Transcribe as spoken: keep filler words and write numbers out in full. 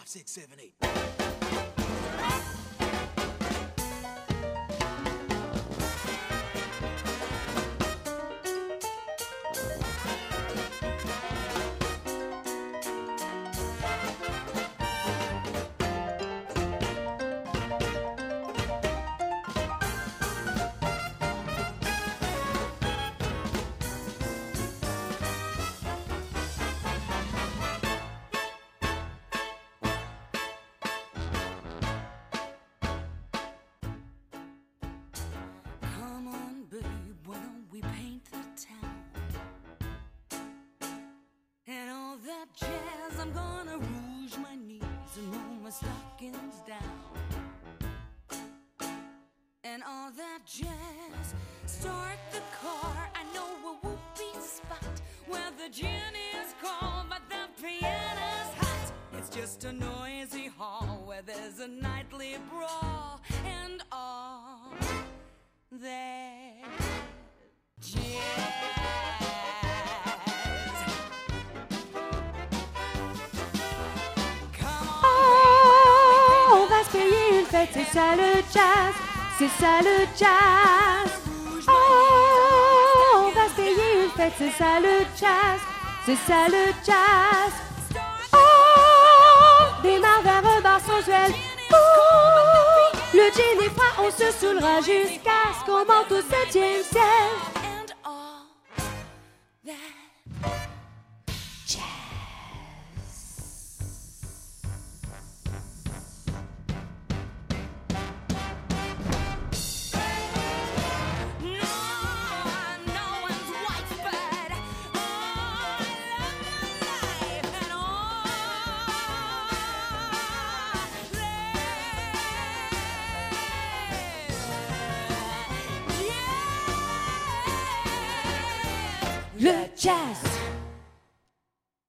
five, six, seven, eight. Jazz, I'm gonna rouge my knees and roll my stockings down. And all that jazz, start the car. I know a whoopee spot where the gin is cold, but the piano's hot. It's just a noisy hall where there's a nightly brawl and all that jazz. C'est ça le jazz, c'est ça le jazz. Oh, on va se payer une fête, c'est ça le jazz, c'est ça le jazz. Oh, démarre vers un bar sensuel. Oh, le gin est froid, on se saoulera jusqu'à ce qu'on monte au septième ciel. Le jazz.